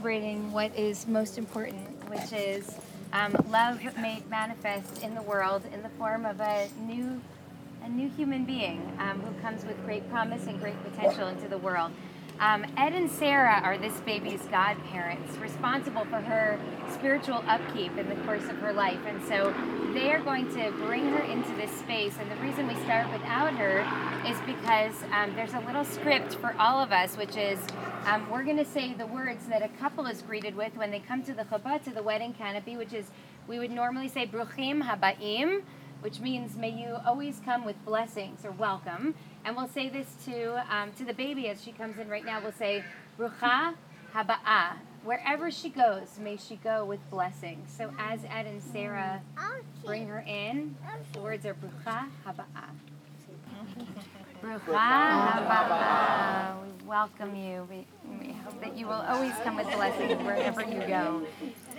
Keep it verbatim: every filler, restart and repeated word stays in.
Celebrating what is most important, which is um, love made manifest in the world in the form of a new, a new human being um, who comes with great promise and great potential into the world. Um, Ed and Sarah are this baby's godparents, responsible for her spiritual upkeep in the course of her life, and so they are going to bring her into this space. And the reason we start without her is because um, there's a little script for all of us, which is um, we're going to say the words that a couple is greeted with when they come to the chuppah, to the wedding canopy, which is we would normally say bruchim habaim, which means may you always come with blessings or welcome. And we'll say this to um, to the baby as she comes in right now. We'll say brucha haba'ah. Wherever she goes, may she go with blessings. So as Ed and Sarah bring her in, the words are brucha haba'ah. Brucha haba'ah. We welcome you. We, we hope that you will always come with blessings wherever you go.